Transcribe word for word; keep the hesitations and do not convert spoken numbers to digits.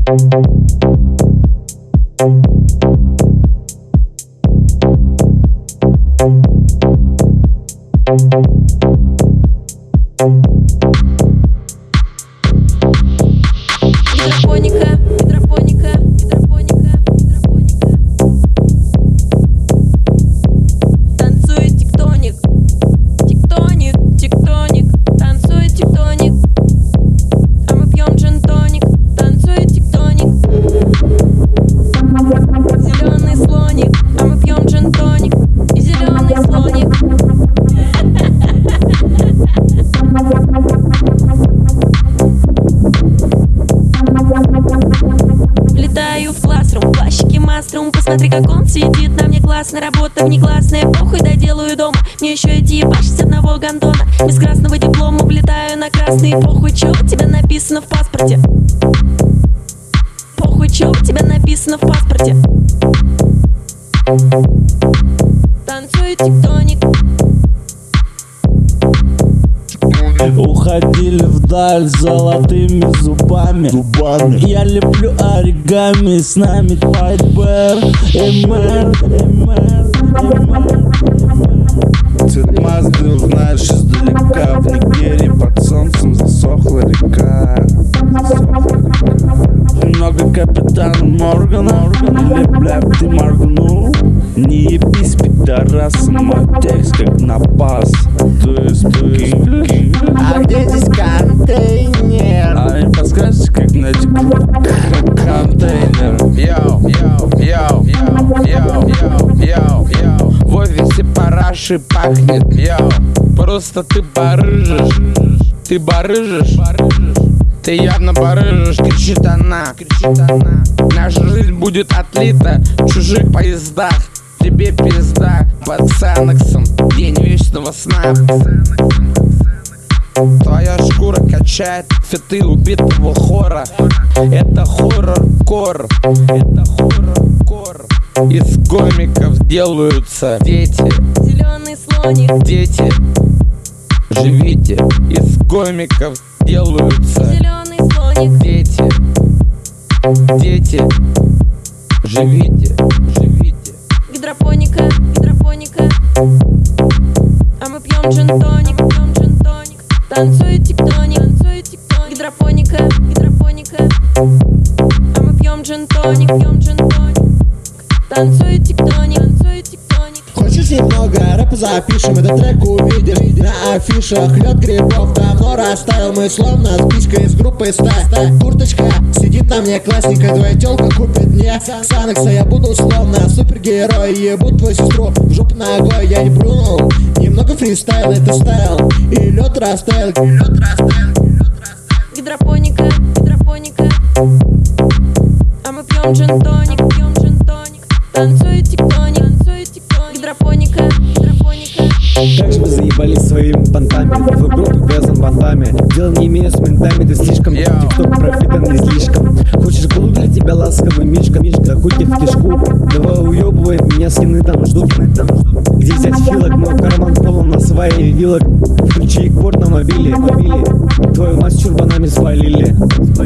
Гидропоника, гидропоника, гидропоника, гидропоника. Танцует тектоник, тектоник, тектоник. Танцует тектоник, а мы пьем джин-тоник. Танцует тектоник. Зеленый слоник, а мы пьем джин-тоник. И зеленый слоник. Летаю в классрум, плащике маструм. Посмотри, как он сидит, на мне классно. Работа внеклассная, похуй, доделаю дома. Мне еще идти ебашить с одного гандона. Без красного диплома влетаю на красный. Похуй, чё у тебя написано в паспорте? Похуй, чё у тебя написано в паспорте? Танцует тектоник. Уходили вдаль с золотыми зубами, зубами. Я люблю оригами, с нами White Bear, Эмэр, Эмэр, Эмэр. Цвет Мазды узнаешь издалека. В Нигерии под солнцем засохла река, засохла река. Много капитана Моргана, или, бля, ты моргнул? Не ебись, пидорасом, мой текст как напас. То есть ты. А где здесь контейнер? А не подскажешь, как найти контейнер? Йоу, йоу, йоу, йоу, йоу, йоу, йоу, йоу. В офисе парашей пахнет, йоу. Просто ты барыжишь, ты барыжишь, ты явно барыжишь, кричит она, кричит она. Наша жизнь будет отлита в чужих поездах. Тебе пизда под Санексом, день вечного сна. Твоя шкура качает фиты убитого хора. Это хоррор-кор, это хоррор-кор. Из гомиков делаются дети. Зеленый слоник. Дети, живите. Из гомиков делаются Зеленый слоник. дети. Дети, живите, живите. Гидропоника, гидропоника. А мы пьем джин-тоник, пьем джин-тоник. Танцует тектоник, танцует тектоник. Гидропоника, гидропоника. А мы пьем джин-тоник, пьем джин-тоник. Танцует тектоник, танцует тектоник. Хочешь немного рэпа запишем, этот трек увидишь на афишах. Лед грибов давно растаял, мы словно спичка из группы стая. Курточка сидит на мне классненькая, твоя тёлка купит мне Санекса. Я буду словно супергерой, ебу твою сестру в жопу ногой. Я не плюнул, немного фристайл, это стайл. И лед растаял, и лед растаял. Гидропоника, гидропоника. А мы пьем джин-тоник, пьем джин-тоник. Танцует тектоник, танцует тектоник. Гидропоника, гидропоника. Как же вы заебались своими понтами, в группе вязан бандами. Дело не имею с ментами, ты слишком тикток пропитан не слишком. Хочешь голубь, для тебя ласковый мишка, мишка, хуй тебе в кишку. Давай уебывай, меня скины там ждут. Где взять филок, мой карман полон на своей вилок. Включи корд на мобиле, мобиле. Твою мать с чурбанами свалили.